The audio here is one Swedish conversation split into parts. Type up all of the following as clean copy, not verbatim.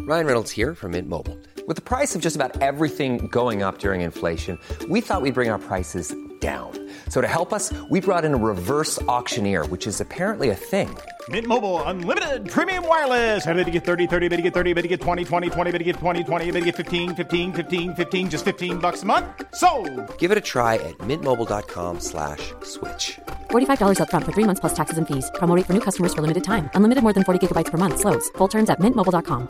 Ryan Reynolds here from Mint Mobile. With the price of just about everything going up during inflation, we thought we'd bring our prices down. So to help us, we brought in a reverse auctioneer, which is apparently a thing. Mint Mobile Unlimited Premium Wireless. How to get 30, 30, bit to get 30, bit to get 20, 20, 20, bit to get 20, 20, bit to get 15, 15, 15, 15, just $15 a month? Sold! Give it a try at mintmobile.com/switch. $45 up front for 3 months plus taxes and fees. Promo rate for new customers for limited time. Unlimited more than 40 gigabytes per month. Slows full terms at mintmobile.com.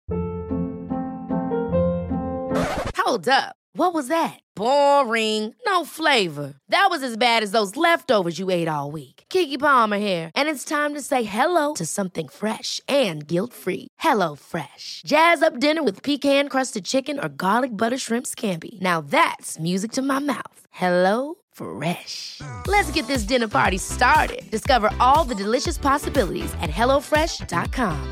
Hold up. What was that? Boring. No flavor. That was as bad as those leftovers you ate all week. Keke Palmer here, and it's time to say hello to something fresh and guilt-free. Hello Fresh. Jazz up dinner with pecan-crusted chicken or garlic butter shrimp scampi. Now that's music to my mouth. Hello Fresh. Let's get this dinner party started. Discover all the delicious possibilities at hellofresh.com.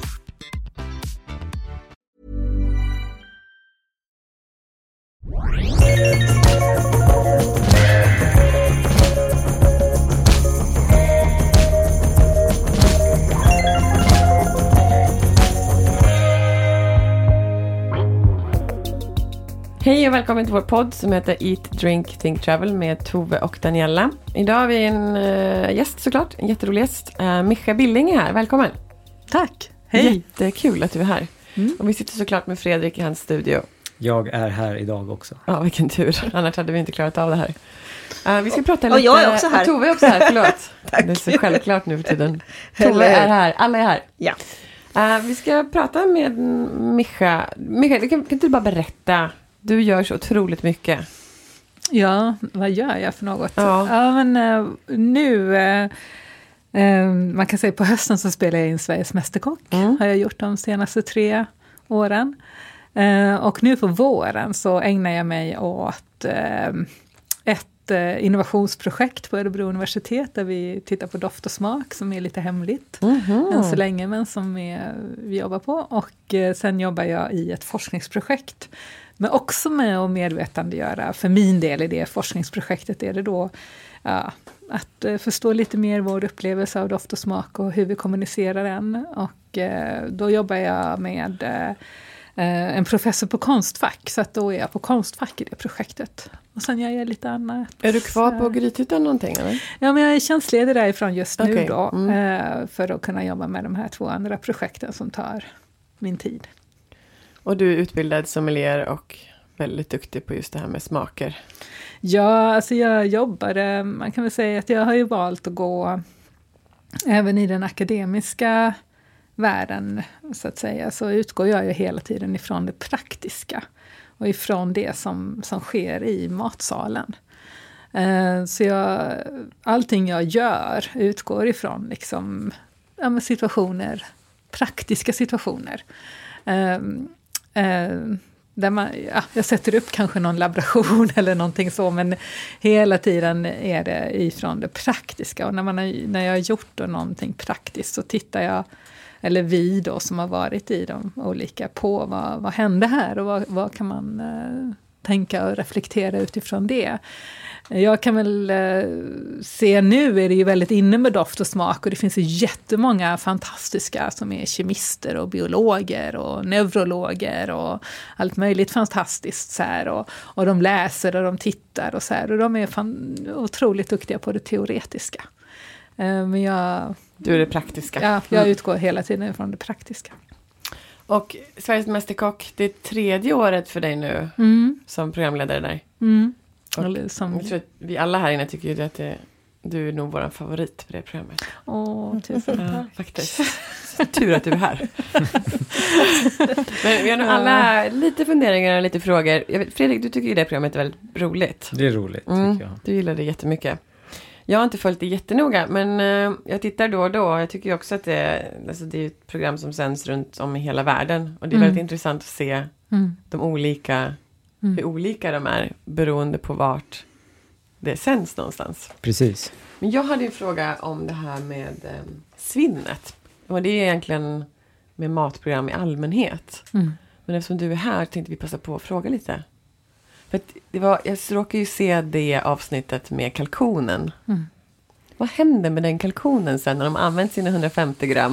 Hej och välkommen till vår podd som heter Eat, Drink, Think, Travel med Tove och Daniela. Idag har vi en gäst såklart, en jätterolig gäst. Micha Billing är här, välkommen. Tack, hej. Jättekul att du är här. Och vi sitter såklart med Fredrik i hans studio. Jag är här idag också. Ja, vilken tur. Annars hade vi inte klarat av det här. Vi ska prata lite... Och jag är också här. Tove är också här, förlåt. Tack. Det är så självklart nu för tiden. Tove är här, alla är här. Ja. Vi ska prata med Micha. Micha, kan du bara berätta? Du gör så otroligt mycket. Ja, vad gör jag för något? Ja, men nu... man kan säga på hösten så spelar jag in Sveriges Mästerkock. Har jag gjort de senaste 3 åren. Och nu på våren så ägnar jag mig åt ett innovationsprojekt på Örebro universitet där vi tittar på doft och smak som är lite hemligt än så länge, men som vi jobbar på. Och sen jobbar jag i ett forskningsprojekt, men också med att medvetandegöra. För min del i det forskningsprojektet är det då att förstå lite mer vår upplevelse av doft och smak och hur vi kommunicerar den. Och då jobbar jag med en professor på Konstfack, så att då är jag på Konstfack i det projektet. Och sen gör jag lite annat. Är du kvar på Grythyttan någonting eller? Ja, men jag är tjänstledig därifrån just nu då. För att kunna jobba med de här 2 andra projekten som tar min tid. Och du är utbildad sommelier och väldigt duktig på just det här med smaker. Ja, alltså jag jobbar, man kan väl säga att jag har ju valt att gå även i den akademiska världen så att säga, så utgår jag ju hela tiden ifrån det praktiska och ifrån det som sker i matsalen. Så allting jag gör utgår ifrån liksom, situationer, praktiska situationer. Där jag sätter upp kanske någon laboration eller någonting så, men hela tiden är det ifrån det praktiska. Och när jag har gjort någonting praktiskt så tittar jag, eller vi då som har varit i de olika, på vad hände här och vad kan man tänka och reflektera utifrån det. Jag kan väl se nu är det ju väldigt inne med doft och smak, och det finns ju jättemånga fantastiska som är kemister och biologer och neurologer och allt möjligt fantastiskt så här, och de läser och de tittar och så här, och de är otroligt duktiga på det teoretiska. Men du är det praktiska. Ja, jag utgår hela tiden från det praktiska. Och Sveriges Mästerkock, det är 3:e året för dig nu som programledare där. Jag tror att vi alla här inne tycker ju att du är nog vår favorit på det programmet. Tusen tack. Faktiskt. Tur att du är här. Men vi har nog alla lite funderingar och lite frågor. Fredrik, du tycker ju det programmet är väldigt roligt. Det är roligt, tycker jag. Du gillar det jättemycket. Jag har inte följt det jättenoga, men jag tittar då och då. Jag tycker också att det är ett program som sänds runt om i hela världen. Och det är väldigt intressant att se de olika, hur olika de är beroende på vart det sänds någonstans. Precis. Men jag hade en fråga om det här med svinnet. Och det är egentligen med matprogram i allmänhet. Men eftersom du är här tänkte vi passa på att fråga lite. För att jag råkar ju se det avsnittet med kalkonen. Vad händer med den kalkonen sen när de använt sina 150 gram?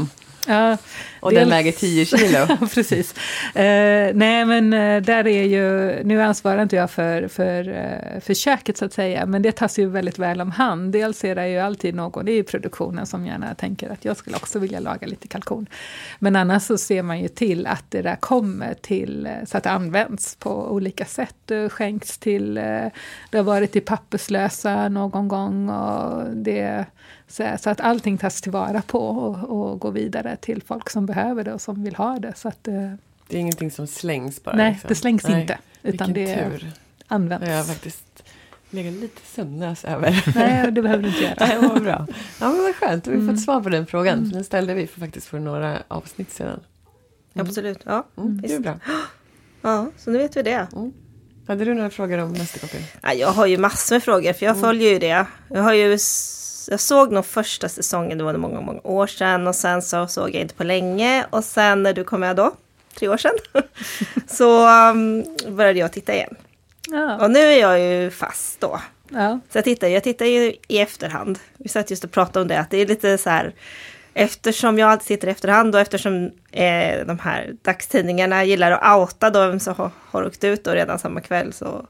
Ja, och den väger 10 kilo. Ja, precis. Nej, men där är ju, nu ansvarar inte jag för köket så att säga, men det tas ju väldigt väl om hand. Dels är det ju alltid någon i produktionen som gärna tänker att jag skulle också vilja laga lite kalkon. Men annars så ser man ju till att det där kommer till, så att det används på olika sätt. Skänks till, det har varit i papperslösa någon gång och det... Så att allting tas tillvara på och går vidare till folk som behöver det och som vill ha det. Så att, det är ingenting som slängs bara? Nej, liksom. Det slängs inte. Utan det tur. Används. Jag har faktiskt legat lite sömnäs över. Nej, det behöver du inte göra. Nej, vad bra. Ja, men vad skönt. Vi har fått svar på den frågan. Den ställde vi faktiskt för några avsnitt sedan. Absolut, ja. Det är bra. Ja, så nu vet vi det. Hade du några frågor om Mästerkocken? Ja, jag har ju massor med frågor, för jag följer ju det. Jag såg nog första säsongen, det var många, många år sedan. Och sen så såg jag inte på länge. Och sen när du kom med då, 3 år sedan, så började jag titta igen. Ja. Och nu är jag ju fast då. Ja. Så jag tittar ju i efterhand. Vi satt just och pratade om det, att det är lite så här... Eftersom jag alltid sitter i efterhand och eftersom de här dagstidningarna gillar att outa de som har åkt ut och redan samma kväll,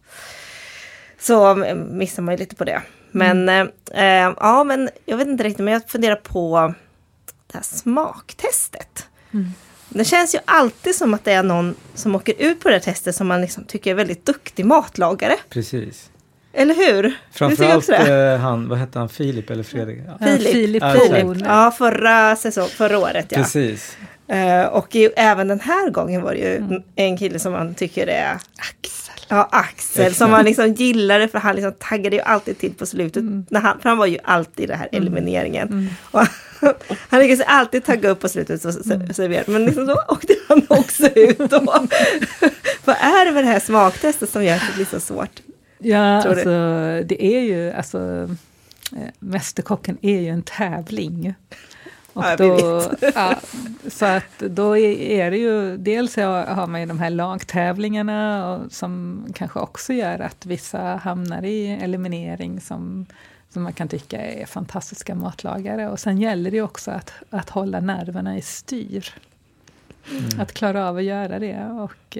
så missar man ju lite på det. Men ja, men jag vet inte riktigt, men jag funderar på det här smaktestet. Det känns ju alltid som att det är någon som åker ut på det här testet som man liksom tycker är väldigt duktig matlagare. Precis. Eller hur? Framförallt han, vad hette han, Filip eller Fredrik? Ja. Filip. Ja, förra året, ja. Precis. Och även den här gången var det ju en kille som man tycker är Axel. Ja, Axel. Som man liksom gillade, för han liksom taggade ju alltid till på slutet. För han var ju alltid det här elimineringen. Och han lyckades alltid tagga upp på slutet och servera. Men liksom då åkte han också ut då. Vad är det med det här smaktestet som gör att det blir så svårt? Ja, alltså det är ju, alltså Mästerkocken är ju en tävling. Och så att då är det ju, dels har man ju de här lagtävlingarna och som kanske också gör att vissa hamnar i eliminering som man kan tycka är fantastiska matlagare. Och sen gäller det ju också att hålla nerverna i styr. Att klara av att göra det. Och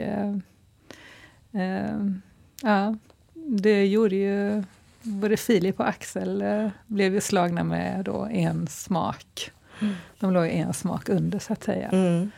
ja, det gjorde ju både Filip och Axel blev ju slagna med då en smak. De låg en smak under, så att säga.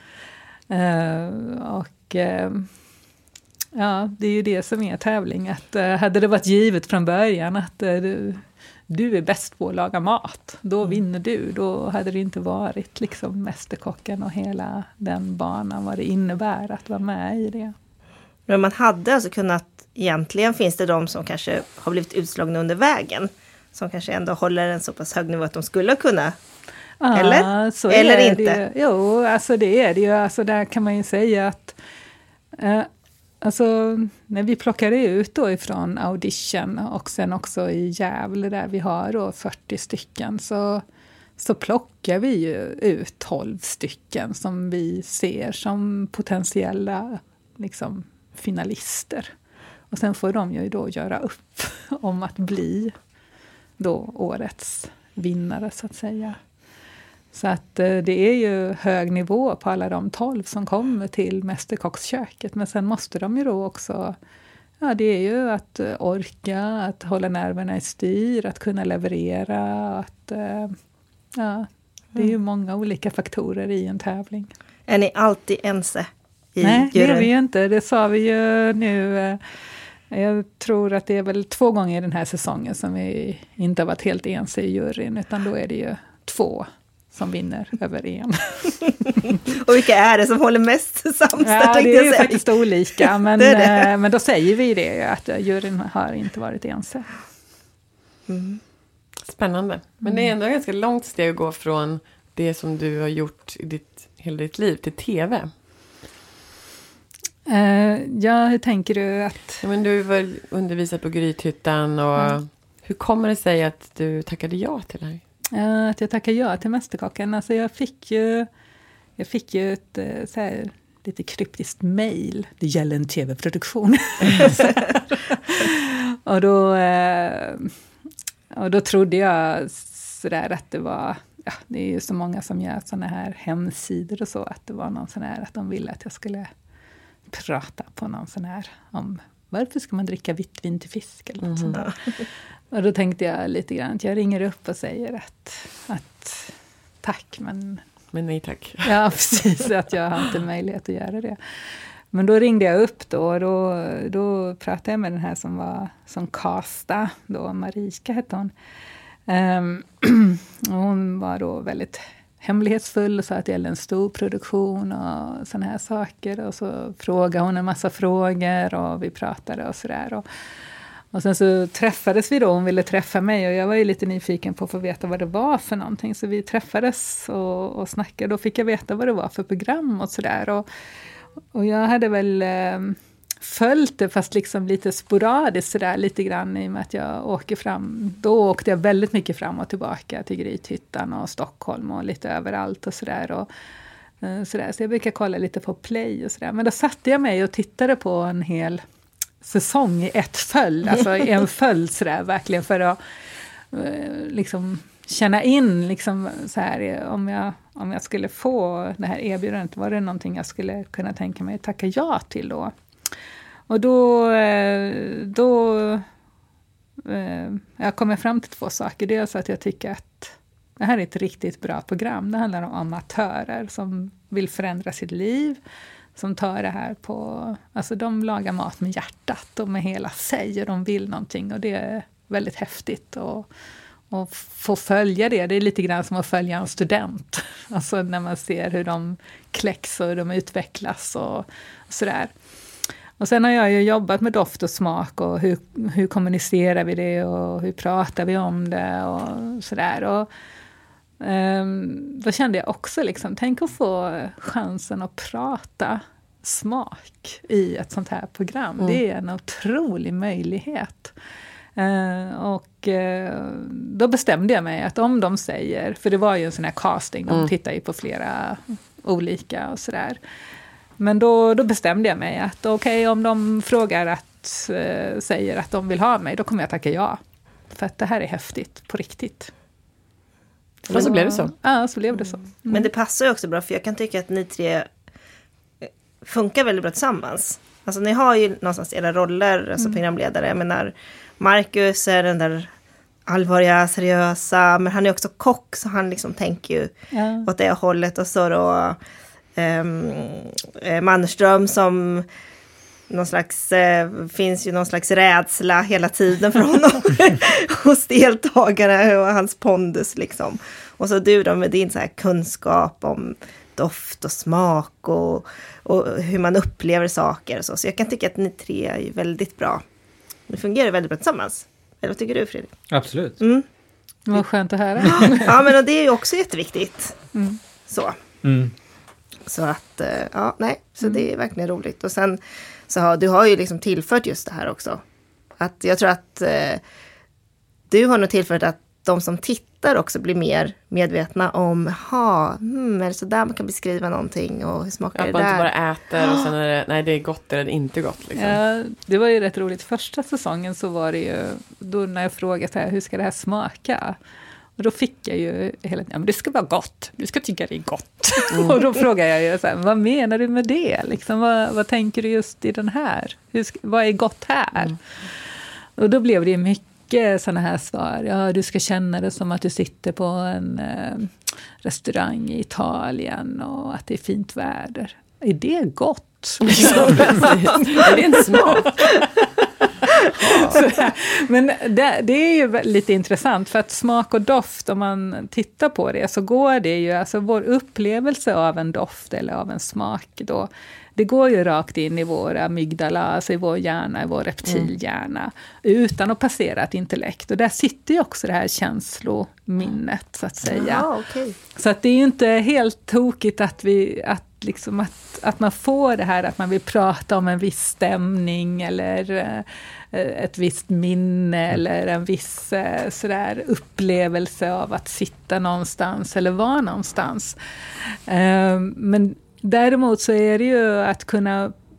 Ja, det är ju det som är tävling. Att hade det varit givet från början att du är bäst på att laga mat, då vinner du. Då hade det inte varit liksom Mästerkocken och hela den banan, vad det innebär att vara med i det. Men man hade alltså kunnat, egentligen finns det de som kanske har blivit utslagna under vägen, som kanske ändå håller en så pass hög nivå att de skulle kunna. Eller? Så eller är inte? Det, jo, alltså det är det ju. Alltså där kan man ju säga att alltså när vi plockade ut då ifrån audition och sen också i Gävle där vi har då 40 stycken, så plockar vi ju ut 12 stycken som vi ser som potentiella liksom finalister. Och sen får de ju då göra upp om att bli då årets vinnare, så att säga. Så att det är ju hög nivå på alla de 12 som kommer till Mästerkocksköket. Men sen måste de ju då också, ja, det är ju att orka, att hålla nerverna i styr, att kunna leverera, att ja, det är ju många olika faktorer i en tävling. Är ni alltid ense i Nej, juryn? det är vi ju inte. Det sa vi ju nu. Jag tror att det är väl 2 gånger i den här säsongen som vi inte har varit helt ense i juryn, utan då är det ju 2 som vinner över 1. Och vilka är det som håller mest sams? Ja, det är ju faktiskt olika, men, men då säger vi det, att juryn har inte varit ense. Spännande. Men det är ändå ett ganska långt steg att gå från det som du har gjort i hela ditt liv till tv. Ja, hur tänker du att... Ja, men du var undervisad på Grythyttan och hur kommer det sig att du tackade ja till det här? Att jag tackade ja till Mästerkocken. Alltså jag fick ju ett så här, lite kryptiskt mejl. Det gäller en tv-produktion. och då trodde jag sådär att det var det är ju så många som gör såna här hemsidor och så, att det var någon sån här att de ville att jag skulle prata på någon sån här om varför ska man dricka vitt vin till fisk eller något sånt där. Och då tänkte jag lite grann att jag ringer upp och säger att tack, men nej tack. Ja, precis, att jag har inte möjlighet att göra det. Men då ringde jag upp då, och då pratade jag med den här som casta, då Marika hette hon. Hon var då väldigt hemlighetsfull och sa att det gällde en stor produktion och såna här saker. Och så frågade hon en massa frågor och vi pratade och sådär. Och sen så träffades vi då, hon ville träffa mig och jag var ju lite nyfiken på att få veta vad det var för någonting. Så vi träffades och snackade, då fick jag veta vad det var för program och sådär. Och jag hade väl följt det, fast liksom lite sporadiskt sådär, lite grann i och med att jag åker fram. Då åkte jag väldigt mycket fram och tillbaka till Grythyttan och Stockholm och lite överallt och sådär. Så jag brukar kolla lite på Play och sådär. Men då satte jag mig och tittade på en hel säsong i ett följd, alltså i en följd sådär, verkligen för att liksom känna in liksom så här, om jag skulle få det här erbjudandet, var det någonting jag skulle kunna tänka mig att tacka ja till då. Och då jag kommer fram till 2 saker. Dels att jag tycker att det här är ett riktigt bra program. Det handlar om amatörer som vill förändra sitt liv, som tar det här på, alltså de lagar mat med hjärtat och med hela sig, och de vill någonting, och det är väldigt häftigt och få följa det. Det är lite grann som att följa en student, alltså när man ser hur de kläcks och hur de utvecklas och sådär. Och sen har jag ju jobbat med doft och smak, och hur kommunicerar vi det och hur pratar vi om det och sådär. Och då kände jag också liksom, tänk att få chansen att prata smak i ett sånt här program. Det är en otrolig möjlighet. Och då bestämde jag mig att om de säger, för det var ju en sån här casting, de tittar ju på flera olika och sådär. Men då bestämde jag mig att okej, om de frågar säger att de vill ha mig, då kommer jag tacka ja. För att det här är häftigt, på riktigt. Och så blev det så. Ja, så blev det så. Men det passar ju också bra, för jag kan tycka att ni 3 funkar väldigt bra tillsammans. Alltså ni har ju någonstans era roller, alltså programledare. Jag menar, Marcus är den där allvarliga, seriösa, men han är också kock, så han liksom tänker ju åt det hållet. Och så då Mannerström som någon slags, finns ju någon slags rädsla hela tiden för honom hos deltagarna och hans pondus liksom. Och så du då med din så här kunskap om doft och smak och hur man upplever saker och så. Så jag kan tycka att ni 3 är väldigt bra. Det fungerar väldigt bra tillsammans. Eller vad tycker du, Fredrik? Absolut. Vad skönt att höra. Ja, men det är ju också jätteviktigt. Så. Så att, så det är verkligen roligt. Och sen så du har ju liksom tillfört just det här också. Att jag tror att du har nog tillfört att de som tittar också blir mer medvetna om, är det så där man kan beskriva någonting och hur smakar det där? Att man inte bara äter och sen är det, nej det är gott eller inte gott liksom. Ja, det var ju rätt roligt. Första säsongen så var det ju, då när jag frågade så här, hur ska det här smaka? Och då fick jag ju hela tiden, men det ska vara gott. Du ska tycka det är gott. Och då frågade jag ju så här, vad menar du med det? Liksom, vad tänker du just i den här? Vad är gott här? Och då blev det mycket sådana här svar. Ja, du ska känna det som att du sitter på en restaurang i Italien och att det är fint väder. Är det gott? Är det en smak? Men det är ju lite intressant, för att smak och doft, om man tittar på det, så går det ju, alltså vår upplevelse av en doft eller av en smak då, det går ju rakt in i vår amygdala, alltså i vår hjärna, i vår reptilhjärna, utan att passera ett intellekt. Och där sitter ju också det här känslominnet, så att säga. Okay. Så att det är ju inte helt tokigt att man får det här, att man vill prata om en viss stämning eller ett visst minne eller en viss sådär upplevelse av att sitta någonstans eller vara någonstans. Men däremot så är det ju att kunna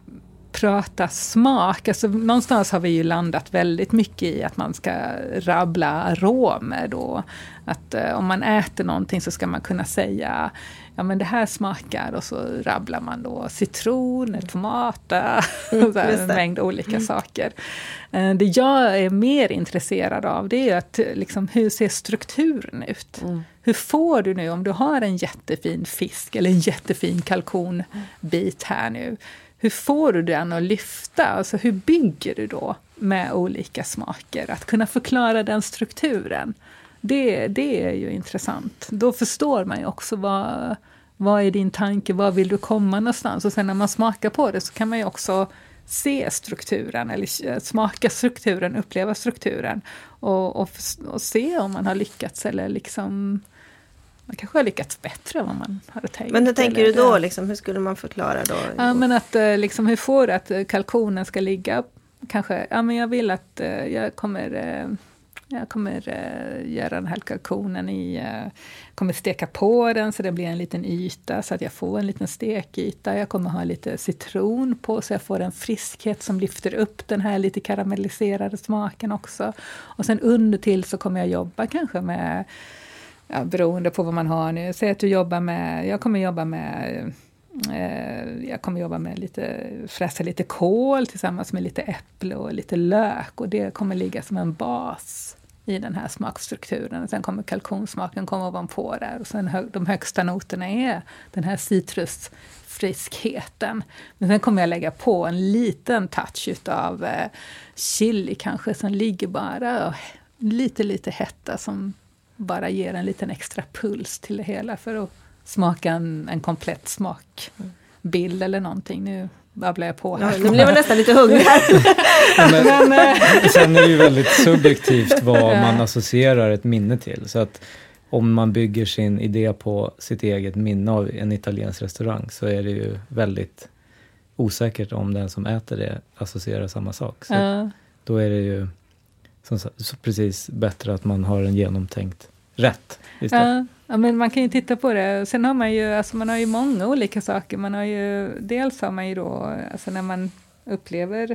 prata smak, alltså någonstans har vi ju landat väldigt mycket i att man ska rabbla aromer då. Att om man äter någonting så ska man kunna säga, ja men det här smakar, och så rabblar man då citron, tomater, en mängd olika saker. Det jag är mer intresserad av, det är att liksom, hur ser strukturen ut? Hur får du nu, om du har en jättefin fisk eller en jättefin kalkonbit här nu, hur får du den att lyfta? Alltså hur bygger du då med olika smaker? Att kunna förklara den strukturen, det är ju intressant. Då förstår man ju också vad är din tanke, vad vill du komma någonstans? Och sen när man smakar på det så kan man ju också se strukturen, eller smaka strukturen, uppleva strukturen. Och se om man har lyckats, eller liksom... Man kanske har lyckats bättre än vad man hade tänkt. Men hur tänker du då? Liksom, hur skulle man förklara då? Ja, men att liksom, hur får du att kalkonen ska ligga? Kanske, ja men jag vill att jag kommer göra den här kalkonen kommer steka på den så det blir en liten yta så att jag får en liten stekyta. Jag kommer ha lite citron på så jag får en friskhet som lyfter upp den här lite karamelliserade smaken också. Och sen under till så kommer jag jobba kanske med, beroende på vad man har nu. Säg att du jobbar med, jag kommer jobba med fräsa lite kål tillsammans med lite äpple och lite lök. Och det kommer ligga som en bas i den här smakstrukturen. Och sen kommer kalkonsmaken komma ovanpå där. Och sen de högsta noterna är den här citrusfriskheten. Men sen kommer jag lägga på en liten touch av chili kanske som ligger bara lite hetta som bara ger en liten extra puls till det hela för att smaka en komplett smakbild eller någonting. Nu babblar jag på här. Ja, nu blev jag nästan lite hungrig här. Sen är det ju väldigt subjektivt vad man associerar ett minne till. Så att om man bygger sin idé på sitt eget minne av en italiensk restaurang så är det ju väldigt osäkert om den som äter det associerar samma sak. Så då är det ju så precis bättre att man har en genomtänkt rätt istället. Ja, men man kan ju titta på det. Sen har man ju, alltså man har ju många olika saker. Man har ju, dels har man ju då, alltså när man upplever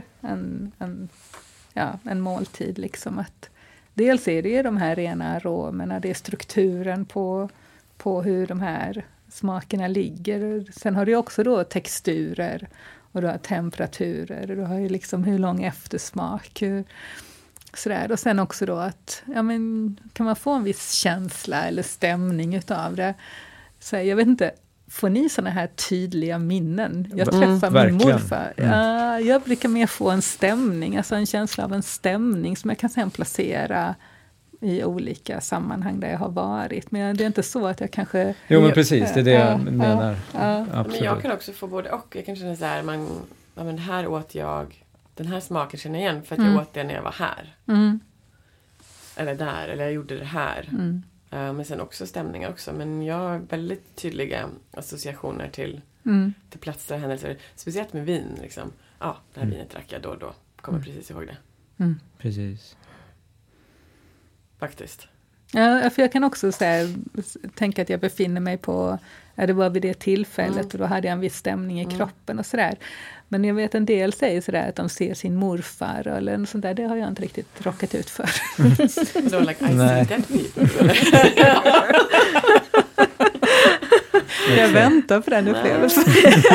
en måltid liksom att dels är det ju de här rena aromerna, det är strukturen på hur de här smakerna ligger. Sen har du också då texturer och du har temperaturer och du har ju liksom hur lång eftersmak, sådär. Och sen också då att kan man få en viss känsla eller stämning utav det. Så jag vet inte, får ni såna här tydliga minnen? Jag träffar min morfar. Jag brukar mer få en stämning, alltså en känsla av en stämning som jag kan sen placera i olika sammanhang där jag har varit. Men det är inte så att jag kanske... Jo men precis, det är det jag menar. Men jag kan också få både och. Jag kan känna så här, men här åt jag... Den här smaken känner jag igen för att jag åt det när jag var här. Eller där, eller jag gjorde det här. Men sen också stämningar också. Men jag har väldigt tydliga associationer till platser och händelser. Speciellt med vin. Liksom. Ja, det här vinet drack jag då och då. Kommer precis ihåg det. Precis. Faktiskt. Ja, för jag kan också tänka att jag befinner mig på... det var vid det tillfället och då hade jag en viss stämning i kroppen och sådär. Men jag vet en del säger sådär att de ser sin morfar eller något sånt där. Det har jag inte riktigt råkat ut för. So like I see dead people. Jag väntar på den upplevelsen.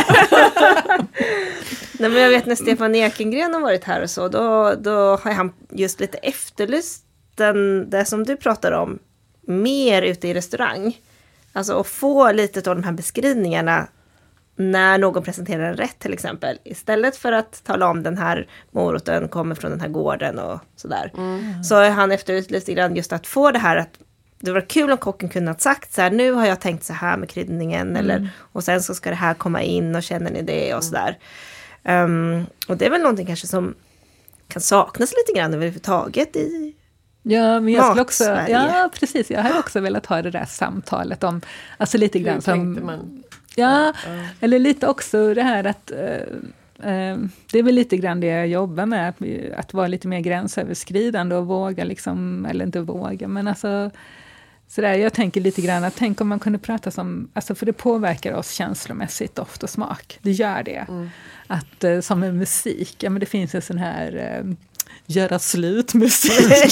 Nej, men jag vet när Stefan Ekengren har varit här och så. Då har han just lite efterlyst det som du pratar om mer ute i restaurang. Alltså att få lite av de här beskrivningarna när någon presenterar en rätt till exempel. Istället för att tala om den här moroten kommer från den här gården och sådär. Så har han efterlyst lite grann just att få det här att det var kul om kocken kunde ha sagt så här, nu har jag tänkt så här med kryddningen eller, och sen så ska det här komma in och känner ni det och sådär. Och det är väl någonting kanske som kan saknas lite grann överhuvudtaget i men jag skulle också, precis, jag har också velat ha det där samtalet om, alltså lite grann som, eller lite också det här att det är väl lite grann det jag jobbar med, att vara lite mer gränsöverskridande och våga liksom, eller inte våga, men alltså Så där, jag tänker lite grann att tänk om man kunde prata som, alltså för det påverkar oss känslomässigt, doft och smak. Det gör det. Att som en musik, ja men det finns en sån här göra slut musik.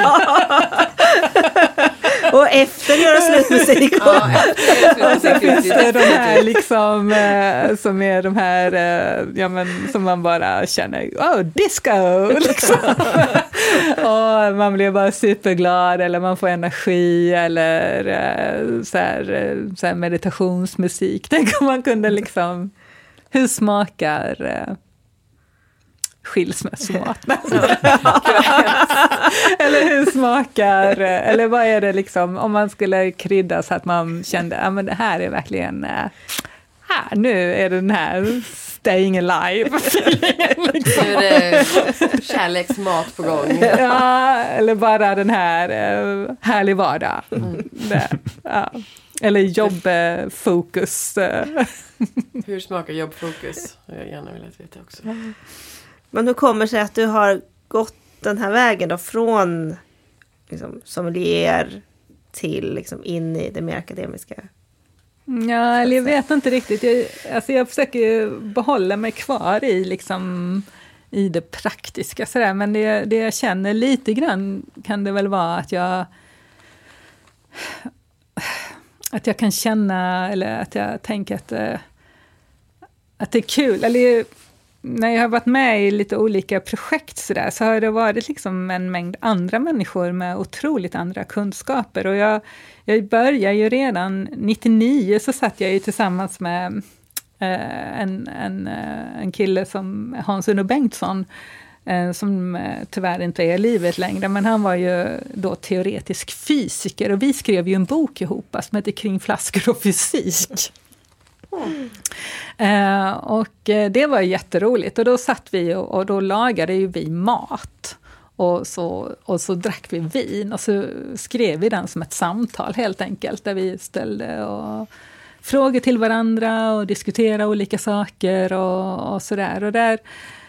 Och efter göra slut musik. Och så finns det de här liksom, som är de här, ja men som man bara känner, disco liksom. Och man blir bara superglad, eller man får energi, eller så här meditationsmusik. Tänk om man kunde liksom, hur smakar skilsmässomat? Eller hur smakar, eller vad är det liksom, om man skulle krydda så att man kände, men det här är verkligen, nu är den här staying alive. Liksom. Nu är det kärleksmat på gång. Ja, eller bara den här härlig vardag. Ja. Eller jobbfokus. Hur smakar jobbfokus? Jag gärna vill veta också. Men hur kommer det sig att du har gått den här vägen då, från liksom, sommelier till liksom, in i det mer akademiska? Ja, eller jag vet inte riktigt. Jag försöker behålla mig kvar i, liksom, i det praktiska. Sådär. Men det jag känner lite grann kan det väl vara att jag kan känna, eller att jag tänker att det är kul. Eller när jag har varit med i lite olika projekt så har det varit liksom en mängd andra människor med otroligt andra kunskaper. Och jag började ju redan 99, så satt jag ju tillsammans med en kille som Hans-Uno Bengtsson, som tyvärr inte är i livet längre, men han var ju då teoretisk fysiker, och vi skrev ju en bok ihop som heter Kring flaskor och fysik. Och det var jätteroligt, och då satt vi och då lagade ju vi mat, och så drack vi vin, och så skrev vi den som ett samtal helt enkelt, där vi ställde frågor till varandra och diskuterade olika saker och sådär, och där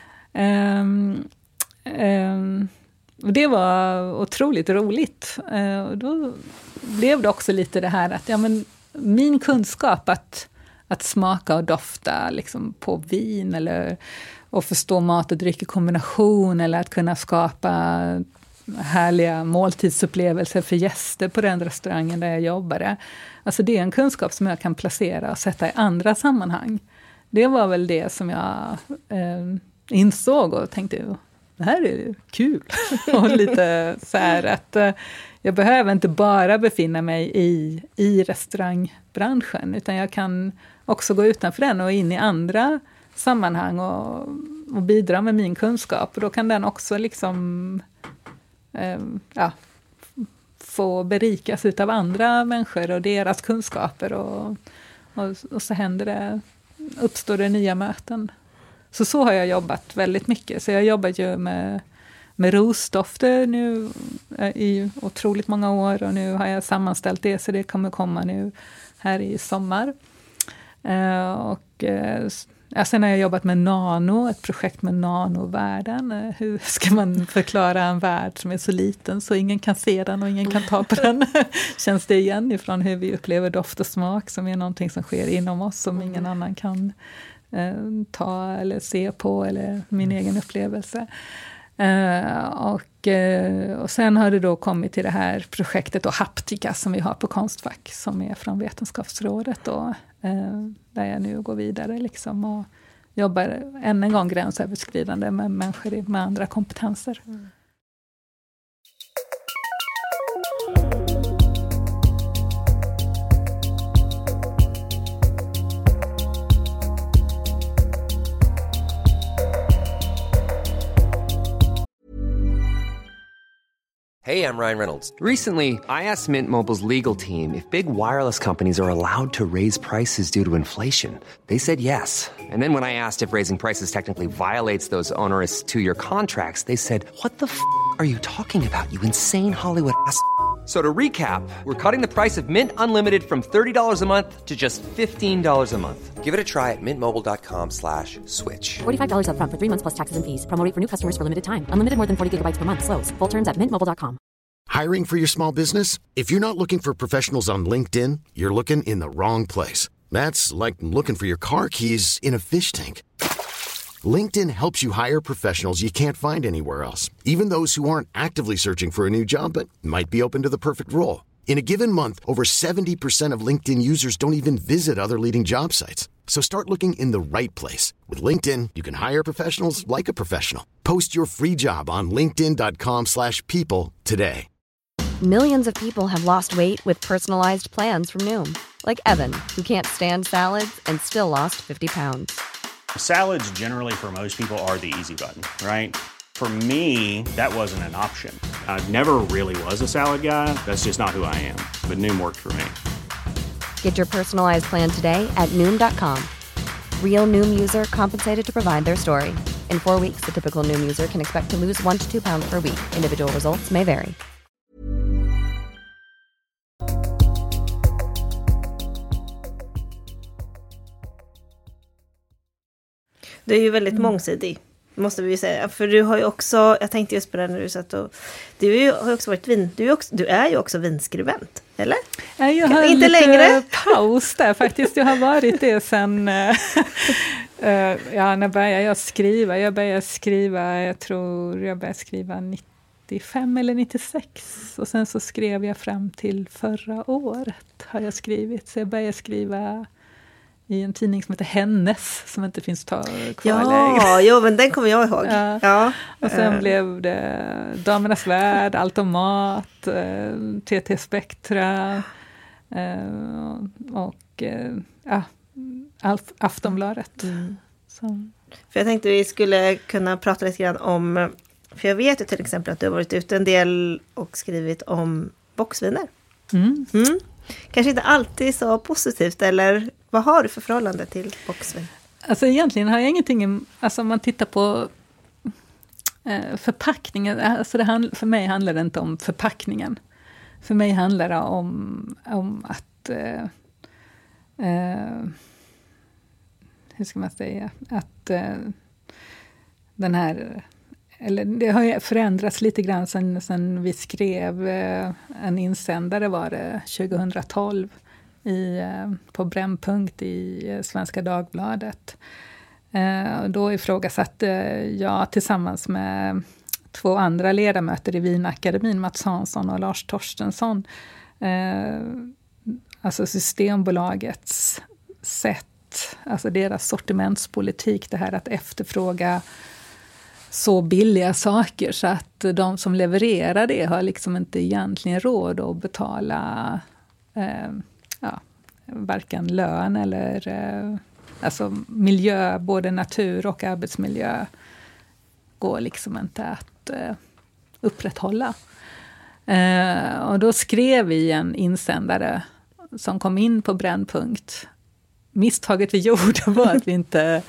och det var otroligt roligt. Och då blev det också lite det här att min kunskap att smaka och dofta liksom på vin, eller att förstå mat och dryck i kombination, eller att kunna skapa härliga måltidsupplevelser för gäster på den restaurangen där jag jobbade. Alltså det är en kunskap som jag kan placera och sätta i andra sammanhang. Det var väl det som jag insåg och tänkte, det här är kul. Och lite så här att jag behöver inte bara befinna mig i restaurangbranschen, utan jag kan också gå utanför den och in i andra sammanhang och bidra med min kunskap. Och då kan den också liksom få berikas av andra människor och deras kunskaper, och så uppstår det nya möten. Så har jag jobbat väldigt mycket. Så jag jobbar ju med rosdofter nu i otroligt många år, och nu har jag sammanställt det, så det kommer komma nu här i sommar. Sen har jag jobbat med ett projekt med nanovärlden. Hur ska man förklara en värld som är så liten så ingen kan se den och ingen kan ta på den? Känns det igen ifrån hur vi upplever doft och smak, som är någonting som sker inom oss som ingen annan kan ta eller se på, eller min egen upplevelse. Och sen har det då kommit till det här projektet och Haptika som vi har på Konstfack, som är från Vetenskapsrådet, och där jag nu går vidare liksom, och jobbar än en gång gränsöverskridande med människor med andra kompetenser. Hey, I'm Ryan Reynolds. Recently, I asked Mint Mobile's legal team if big wireless companies are allowed to raise prices due to inflation. They said yes. And then when I asked if raising prices technically violates those onerous 2-year contracts, they said, "What the f*** are you talking about, you insane Hollywood ass?" So to recap, we're cutting the price of Mint Unlimited from $30 a month to just $15 a month. Give it a try at mintmobile.com/switch. $45 up front for 3 months plus taxes and fees. Promo rate for new customers for limited time. Unlimited more than 40 gigabytes per month slows. Full terms at mintmobile.com. Hiring for your small business? If you're not looking for professionals on LinkedIn, you're looking in the wrong place. That's like looking for your car keys in a fish tank. LinkedIn helps you hire professionals you can't find anywhere else, even those who aren't actively searching for a new job but might be open to the perfect role. In a given month, over 70% of LinkedIn users don't even visit other leading job sites. So start looking in the right place. With LinkedIn, you can hire professionals like a professional. Post your free job on linkedin.com/people today. Millions of people have lost weight with personalized plans from Noom. Like Evan, who can't stand salads and still lost 50 pounds. Salads generally for most people are the easy button, right? For me, that wasn't an option. I never really was a salad guy. That's just not who I am. But Noom worked for me. Get your personalized plan today at Noom.com. Real Noom user compensated to provide their story. In 4 weeks, the typical Noom user can expect to lose 1 to 2 pounds per week. Individual results may vary. Du är ju väldigt mångsidig, måste vi ju säga. För du har ju också, jag tänkte just på det när du satt och... Du har ju också varit du är ju också vinskribent, eller? Jag har inte lite längre paus där faktiskt. Jag har varit det sen... när började jag skriva? Jag började skriva 95 eller 96. Och sen så skrev jag fram till förra året har jag skrivit. Så jag började skriva... i en tidning som heter Hennes, som inte finns kvar längre. Ja, men den kommer jag ihåg. Ja. Och sen blev det Damernas Värld, Allt om mat, TT Spektra och Aftonbladet. Så. För jag tänkte vi skulle kunna prata lite grann om, för jag vet ju till exempel att du har varit ute en del och skrivit om boxviner. Kanske inte alltid så positivt, eller vad har du för förhållande till boxvin? Alltså egentligen har jag ingenting, alltså om man tittar på förpackningen, alltså för mig handlar det inte om förpackningen. För mig handlar det om att, hur ska man säga, att den här... Eller det har ju förändrats lite grann sen vi skrev en insändare var det 2012 på Brännpunkt i Svenska Dagbladet. Då ifrågasatte jag tillsammans med 2 andra ledamöter i Vinakademin, Mats Hansson och Lars Torstensson, alltså Systembolagets sätt, alltså deras sortimentspolitik, det här att efterfråga så billiga saker så att de som levererar det har liksom inte egentligen råd att betala varken lön eller alltså miljö, både natur och arbetsmiljö går liksom inte att upprätthålla. Och då skrev vi en insändare som kom in på Brännpunkt. Misstaget vi gjorde var att vi inte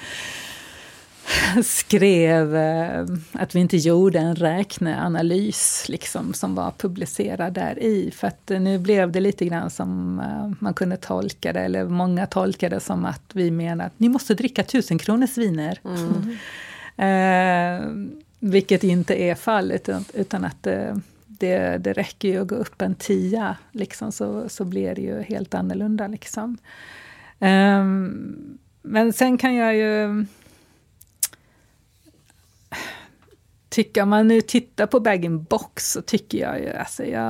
skrev att vi inte gjorde en räkneanalys liksom, som var publicerad där i. För att nu blev det lite grann som man kunde tolka det, eller många tolkade som att vi menar att ni måste dricka 1000 kronors viner. Vilket inte är fallet, utan att det räcker ju att gå upp en 10 liksom, så blir det ju helt annorlunda liksom. Men sen kan jag ju tycka, om man nu tittar på bag-in-box så tycker jag ju,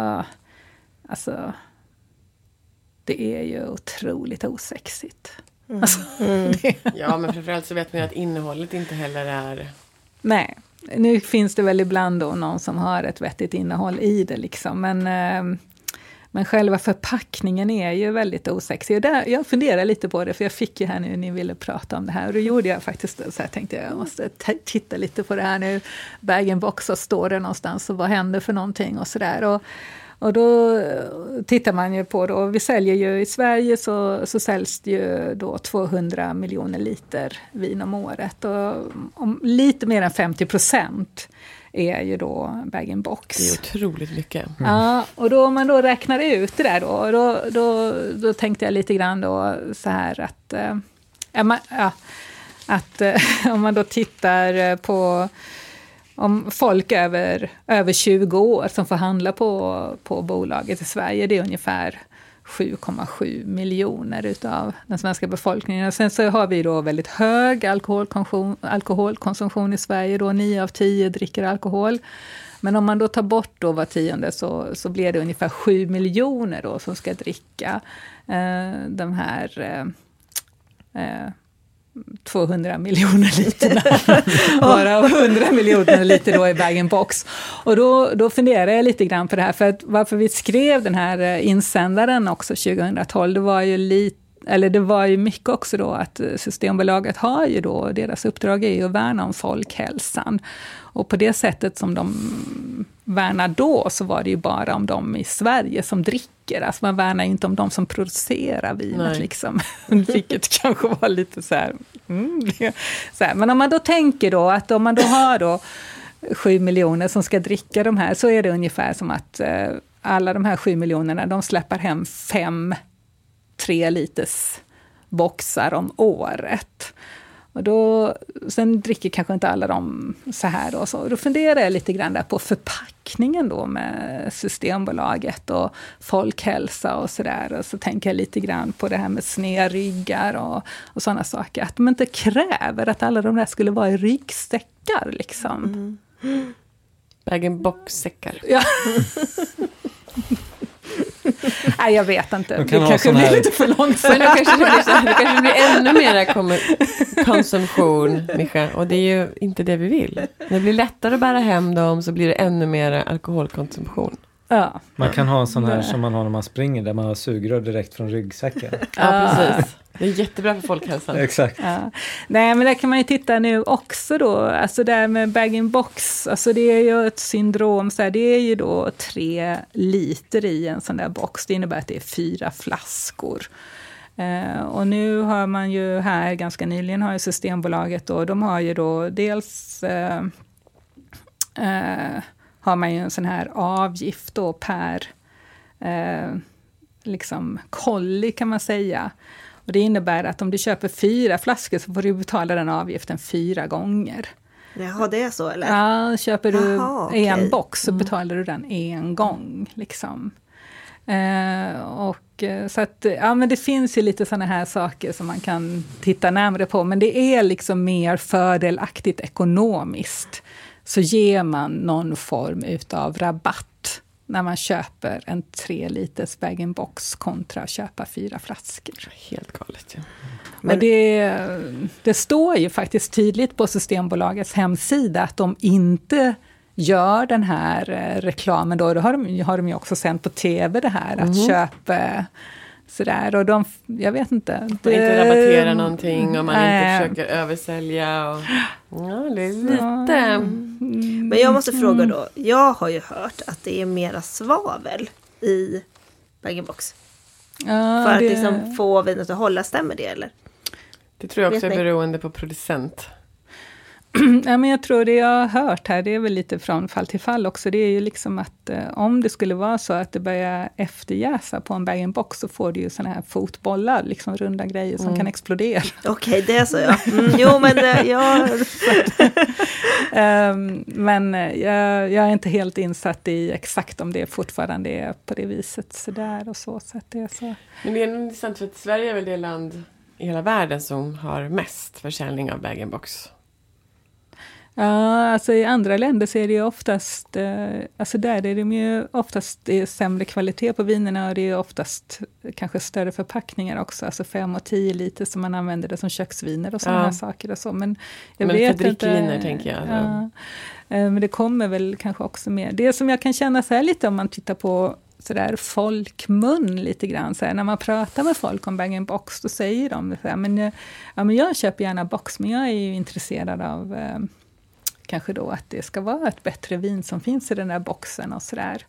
det är ju otroligt osexigt. Ja, men framförallt så vet man ju att innehållet inte heller är... Nej, nu finns det väl ibland då någon som har ett vettigt innehåll i det liksom, men själva förpackningen är ju väldigt osexig. Och jag funderar lite på det, för jag fick ju här nu när ni ville prata om det här. Och då gjorde jag faktiskt så här, tänkte jag måste titta lite på det här nu. Bag-in-box, så står det någonstans och vad händer för någonting och sådär. Och då tittar man ju på då, vi säljer ju i Sverige så säljs det ju då 200 miljoner liter vin om året. Och om lite mer än 50% är ju då bag-in-box. Det är otroligt mycket. Ja, och då om man då räknar ut det där då tänkte jag lite grann då så här att om man då tittar på, om folk över 20 år som får handla på bolaget i Sverige, det är ungefär 7,7 miljoner utav den svenska befolkningen. Och sen så har vi då väldigt hög alkoholkonsumtion i Sverige. Då 9 av 10 dricker alkohol. Men om man då tar bort då var 10:e så blir det ungefär 7 miljoner då som ska dricka de här 200 miljoner liter. Varav 100 miljoner liter då är bag-in-box. Och då funderar jag lite grann på det här. För att varför vi skrev den här insändaren också 2012, det var ju mycket också då att Systembolaget har ju då, deras uppdrag är ju att värna om folkhälsan. Och på det sättet som de värnar då så var det ju bara om de i Sverige som dricker. Alltså man värnar ju inte om de som producerar vinet liksom. Vilket kanske var lite så här. Men om man då tänker då att om man då har då 7 miljoner som ska dricka de här, så är det ungefär som att alla de här 7 miljonerna, de släpper hem 5 3-liters boxar om året. Och sen dricker kanske inte alla dem så här då. Så då funderar jag lite grann där på förpackningen då med Systembolaget och folkhälsa och sådär. Och så tänker jag lite grann på det här med snedryggar och sådana saker. Att de inte kräver att alla de där skulle vara i ryggsäckar liksom. Bag-in-box-säckar. Ja. Nej, jag vet inte. Det kanske blir lite för långsamt. Men det kanske blir ännu mer konsumtion, Mischa. Och det är ju inte det vi vill. När det blir lättare att bära hem dem så blir det ännu mer alkoholkonsumtion. Ja. Man kan ha en sån här som man har när man springer, där man har sugrör direkt från ryggsäcken. Ja, precis. Det är jättebra för folkhälsan. Exakt. Ja. Nej, men där kan man ju titta nu också då. Alltså det här med bag-in-box. Alltså det är ju ett syndrom. Så här, det är ju då 3 liter i en sån där box. Det innebär att det är 4 flaskor. Och nu har man ju här ganska nyligen har ju Systembolaget och de har ju då dels har man ju en sån här avgift då per liksom kolli kan man säga. Och det innebär att om du köper 4 flaskor så får du betala den avgiften 4 gånger. Jaha, det är så eller? Ja, köper du en box så betalar du den en gång liksom. Så att, ja, men det finns ju lite sådana här saker som man kan titta närmare på. Men det är liksom mer fördelaktigt ekonomiskt. Så ger man någon form utav rabatt när man köper en 3 liters bag-in-box kontra att köpa 4 flaskor. Helt galet, ja. Men det står ju faktiskt tydligt på Systembolagets hemsida att de inte gör den här reklamen då. Då har de ju också sänt på tv det här att köpa sådär. Och jag vet inte. Man inte rabattera någonting och man inte försöker översälja. Och, ja, det är lite... Men jag måste fråga då. Jag har ju hört att det är mera svavel i bag-in-box. För att liksom få vinet att hålla, stämmer det eller? Det tror jag också är beroende på producent. Ja, men jag tror det jag har hört här, det är väl lite från fall till fall också. Det är ju liksom att om det skulle vara så att det börjar efterjäsa på en bag-in-box så får du ju såna här fotbollar, liksom runda grejer som kan explodera. Okej, det är så ja. Jo, men men jag är inte helt insatt i exakt om det fortfarande är på det viset sådär och så att det är så. Men det är intressant för att Sverige är väl det land i hela världen som har mest försäljning av bag-in-box. Ja, alltså i andra länder så är det ju oftast, alltså där är det ju oftast sämre kvalitet på vinerna och det är oftast kanske större förpackningar också, alltså 5 och 10 liter som man använder det som köksviner och sådana här saker och så. Men jag vet för drickviner tänker jag. Ja, men det kommer väl kanske också mer. Det som jag kan känna så här lite om man tittar på sådär folkmun lite grann. Så här, när man pratar med folk om bag-in-box då säger de så här, men jag köper gärna box men jag är ju intresserad av kanske då att det ska vara ett bättre vin som finns i den där boxen och sådär.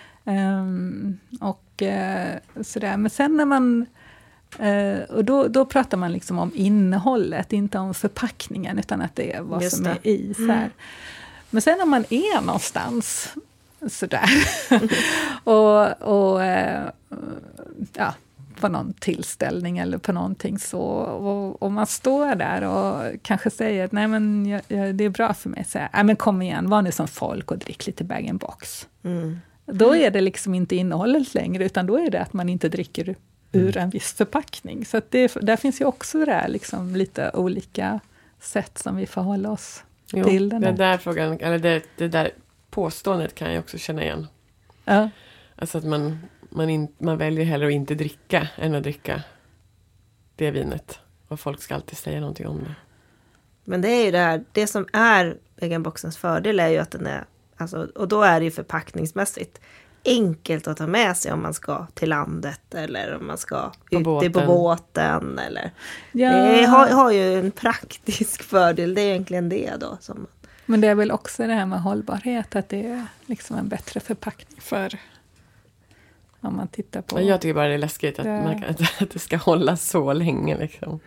Sådär. Men sen när man och då pratar man liksom om innehållet, inte om förpackningen utan att det är vad som är i. Så här. Men sen när man är någonstans sådär och på någon tillställning eller på någonting så, och man står där och kanske säger att nej men det är bra för mig, säga, nej men kom igen, var nu som folk och drick lite bag-in-box. Då är det liksom inte innehållet längre, utan då är det att man inte dricker ur en viss förpackning. Så att där finns ju också det där liksom lite olika sätt som vi förhåller oss till den. Den där frågan, eller det där påståendet kan jag också känna igen. Ja. Alltså att man väljer hellre att inte dricka än att dricka det vinet. Och folk ska alltid säga någonting om det. Men det är ju det här, det som är bag-in-boxens fördel är ju att den är, alltså, och då är det ju förpackningsmässigt enkelt att ta med sig om man ska till landet eller om man ska ute på båten. Eller. Ja. Det har ju en praktisk fördel, det är egentligen det då. Men det är väl också det här med hållbarhet, att det är liksom en bättre förpackning för om man tittar på... Jag tycker bara det är läskigt att det ska hålla så länge liksom.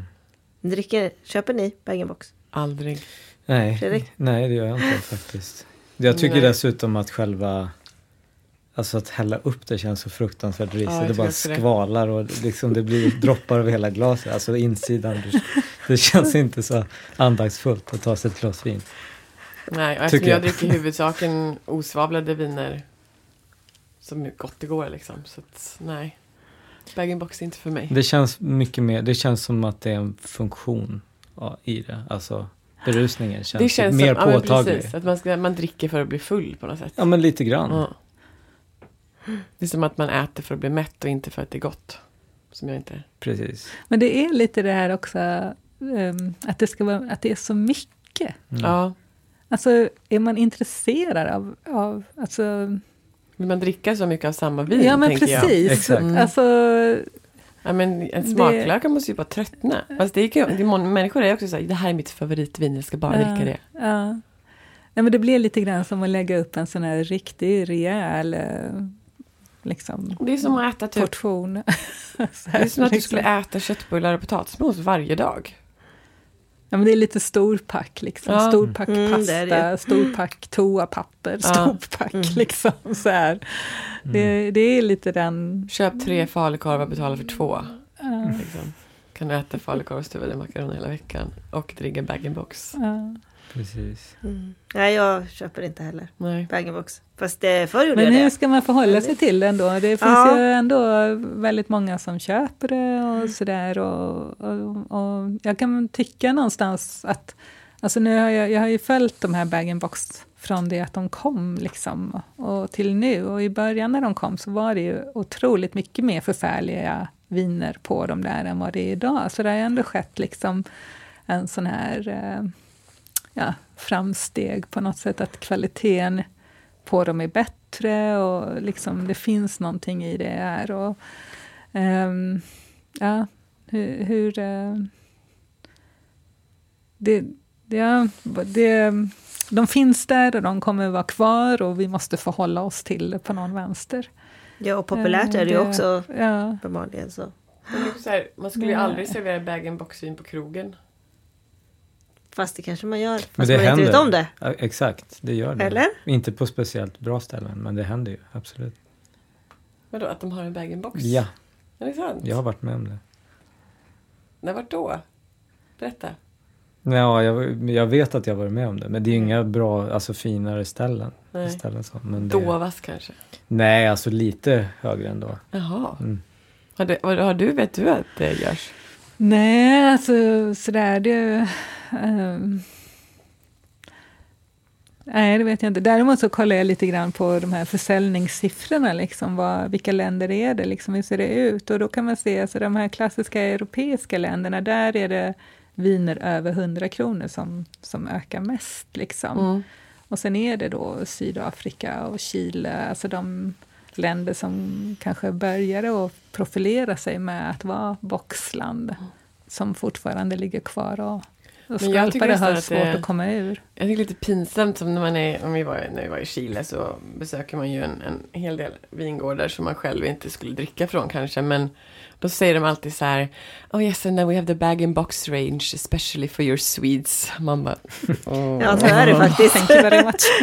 Köper ni bag-in-box? Aldrig. Nej, det gör jag inte faktiskt. Jag tycker dessutom att själva... Alltså att hälla upp det känns så fruktansvärt risigt. Det bara skvalar och liksom det blir droppar över hela glaset. Alltså insidan. Det känns inte så andaktsfullt att ta sig ett glas vin. Nej, och eftersom jag dricker i huvudsaken osvavlade viner som gott det går liksom. Så att, nej. Bag-in-box är inte för mig. Det känns mycket mer, det känns som att det är en funktion i det. Alltså berusningen känns mer påtaglig. Precis, att man dricker för att bli full på något sätt. Ja, men lite grann. Ja. Det är som att man äter för att bli mätt och inte för att det är gott. Som jag inte... Precis. Men det är lite det här också att det är så mycket. Ja. Alltså är man intresserad av alltså... Vill man dricka så mycket av samma vin, ja, men tänker precis. Jag. Exakt. Alltså... Ja, men en smaklöka måste ju bara tröttna. Fast människor är också så här, det här är mitt favoritvin, jag ska bara dricka det. Ja. Nej, men det blir lite grann som att lägga upp en sån här riktig, rejäl liksom, det är som att äta portion. Det är som att du skulle äta köttbullar och potatismos varje dag. Ja, men det är lite storpack liksom. Ja. Storpack pasta, storpack toapapper, storpack liksom så här. Det är lite den... Köp 3 falukorvar, betala för 2. Liksom. Kan du äta falukorv och stuvade makaroner hela veckan och dricka bag-in-box. Precis. Nej, jag köper inte heller bag-in-box. Fast det förr men hur ska man förhålla sig till det ändå? Det finns ju ändå väldigt många som köper det och sådär. Och jag kan tycka någonstans att... Alltså nu har jag har ju följt de här bag-in-box från det att de kom liksom, och till nu. Och i början när de kom så var det ju otroligt mycket mer förfärliga viner på dem där än vad det är idag. Så det har ändå skett liksom en sån här... framsteg på något sätt, att kvaliteten på dem är bättre och liksom det finns någonting i det här och de finns där och de kommer vara kvar och vi måste förhålla oss till det på någon vänster. Ja, och populärt är det ju också förmodligen så. Man skulle ju aldrig servera bag-in-box-vin på krogen. Fast det kanske man gör. Fast men det man händer. Inte vet om det. Ja, exakt, det gör det. Eller? Inte på speciellt bra ställen, men det händer ju, absolut. Vadå, att de har en bag-in-box? Ja. Är det sant? Jag har varit med om det. När var då? Berätta. Ja, jag vet att jag var med om det. Men det är ju inga bra, alltså finare ställen. Så, men Dovas kanske? Nej, alltså lite högre ändå. Jaha. Vet du att det görs? Nej, alltså sådär det... nej, det vet jag inte. Däremot så kollar jag lite grann på de här försäljningssiffrorna. Liksom, vilka länder är det? Liksom, hur ser det ut? Och då kan man se, alltså, de här klassiska europeiska länderna, där är det viner över 100 kronor som ökar mest. Liksom. Och sen är det då Sydafrika och Chile, alltså de länder som kanske började att profilera sig med att vara boxland, som fortfarande ligger kvar och skvalpare har svårt att komma ur. Jag tycker det är lite pinsamt som när vi var i Chile, så besöker man ju en hel del vingårdar som man själv inte skulle dricka från kanske, men då säger de alltid så här: oh yes, and then we have the bag-in-box range especially for your Swedes. Man bara, ja, så är det faktiskt. Thank you very much.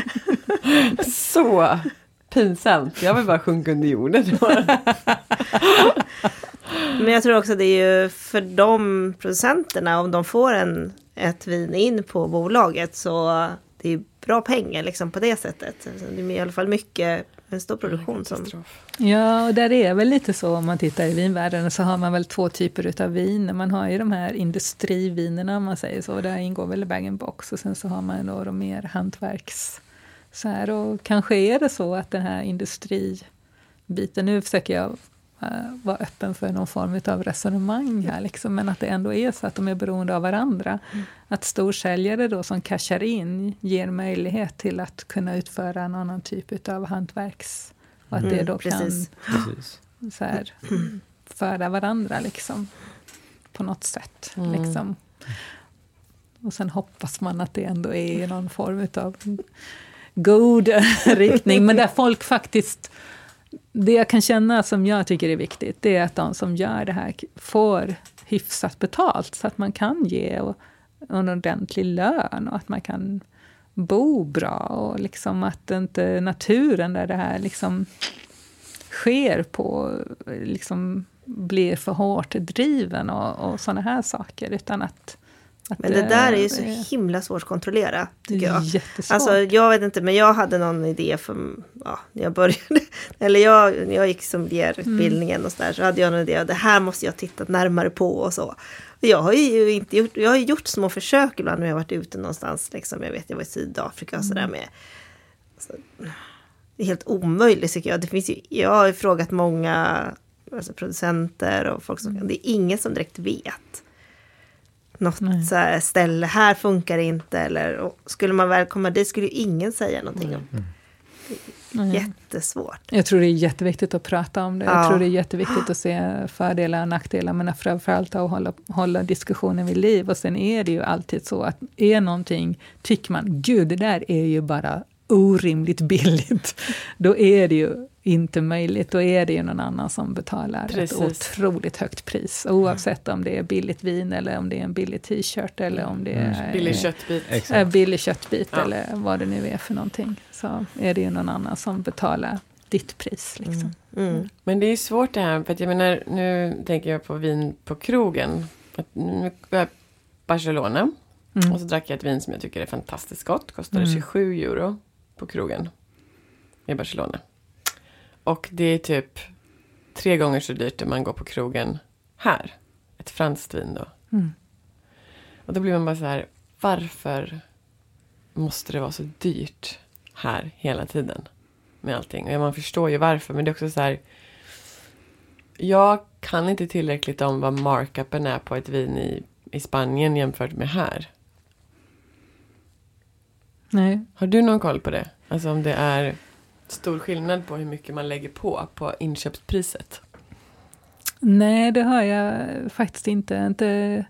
Så pinsamt. Jag vill bara sjunka under jorden. Men jag tror också det är ju för de producenterna, om de får ett vin in på bolaget, så det är bra pengar liksom på det sättet. Det är i alla fall en stor produktion som... Ja, och där är väl lite så, om man tittar i vinvärlden så har man väl 2 typer av vin. Man har ju de här industrivinerna, om man säger så. Där ingår väl bag-in-box, och sen så har man då de mer hantverks... Så här, och kanske är det så att den här industribiten, nu försöker jag vara öppen för någon form av resonemang här, liksom, men att det ändå är så att de är beroende av varandra. Att storsäljare då som cashar in ger möjlighet till att kunna utföra en annan typ av hantverks, och att det då kan så här, föra varandra liksom, på något sätt. Liksom. Och sen hoppas man att det ändå är någon form av god riktning, men där folk faktiskt, det jag kan känna som jag tycker är viktigt, det är att de som gör det här får hyfsat betalt, så att man kan ge en ordentlig lön, och att man kan bo bra, och liksom att inte naturen där det här liksom sker på liksom blir för hårt driven och såna här saker, utan att men det där är ju så himla svårt att kontrollera, tycker jag. Jättesvårt. Alltså, jag vet inte, men jag hade någon idé när jag började. Eller när jag gick som utbildningen och sådär, så hade jag någon idé. Det här måste jag titta närmare på och så. Jag har ju jag har gjort små försök ibland när jag har varit ute någonstans. Liksom, jag var i Sydafrika och sådär med. Alltså, det är helt omöjligt, tycker jag. Det finns jag har ju frågat många producenter och folk som det är ingen som direkt vet. Något så här ställe, här funkar det inte, eller skulle man väl komma dit skulle ju ingen säga någonting om. Jättesvårt. Jag tror det är jätteviktigt att prata om det. Jag tror det är jätteviktigt att se fördelar och nackdelar, men framförallt att hålla diskussionen vid liv. Och sen är det ju alltid så att är någonting, tycker man, gud, det där är ju bara orimligt billigt, då är det ju inte möjligt. Då är det ju någon annan som betalar ett otroligt högt pris, oavsett om det är billigt vin eller om det är en billig t-shirt eller om det är billig köttbit eller vad det nu är för någonting, så är det ju någon annan som betalar ditt pris liksom. Men det är ju svårt det här, för att jag menar, nu tänker jag på vin på krogen. Nu var jag Barcelona och så drack jag ett vin som jag tycker är fantastiskt gott, kostade 27 euro på krogen i Barcelona. Och det är typ 3 gånger så dyrt när man går på krogen här. Ett franskt vin då. Och då blir man bara så här, varför måste det vara så dyrt här hela tiden med allting? Och man förstår ju varför, men det är också så här, jag kan inte tillräckligt om vad markupen är på ett vin i Spanien jämfört med här. Nej. Har du någon koll på det? Alltså om det är stor skillnad på hur mycket man lägger på inköpspriset? Nej, det har jag faktiskt inte.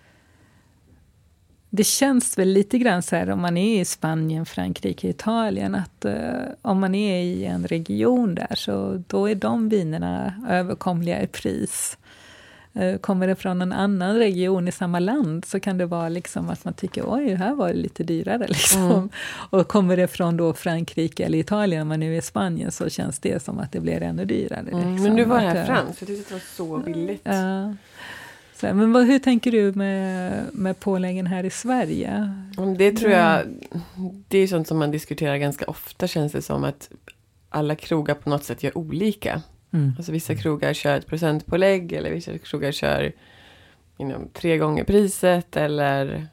Det känns väl lite grann så här om man är i Spanien, Frankrike, Italien, att om man är i en region där, så då är de vinerna överkomliga i pris. Kommer det från en annan region i samma land, så kan det vara liksom att man tycker, oj, här var det lite dyrare liksom. Och kommer det från då Frankrike eller Italien, om man nu är i Spanien, så känns det som att det blir ännu dyrare. Liksom. Men nu var det här franskt, för jag tyckte det var så billigt. Så, men hur tänker du med påläggen här i Sverige? Det tror jag, det är sånt som man diskuterar ganska ofta, känns det som, att alla krogar på något sätt gör olika. Alltså vissa krogar kör ett procentpålägg, eller vissa krogar kör 3 gånger priset, eller